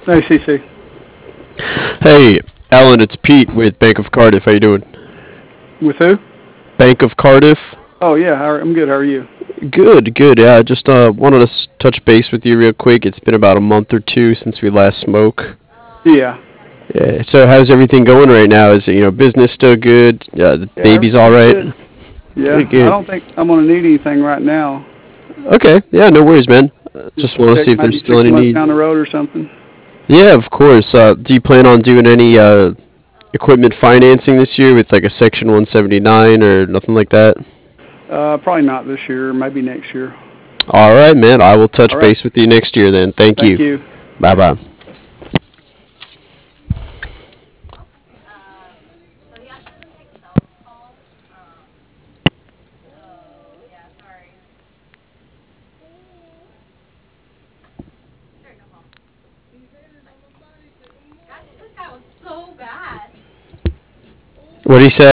Hey, CC. Hey, Alan, it's Pete with Bank of Cardiff. How you doing? With who? Bank of Cardiff. Oh, yeah. I'm good. How are you? Good, good. Yeah, I just wanted to touch base with you real quick. It's been about a month or two since we last spoke. Yeah. Yeah. So how's everything going right now? Is it, business still good? The Yeah, baby's all everything's right. good. Yeah. Good, I good. don't think I'm going to need anything right now. Okay. Yeah, no worries, man. Just Just want to check see if there's maybe still six any months need. down the road or something. Yeah, of course. Do you plan on doing any equipment financing this year with like a Section 179 or nothing like that? Probably not this year. Maybe next year. All right, man. I will All touch right. base with you next year then. Thank Thank you. you. Bye bye. What do you say?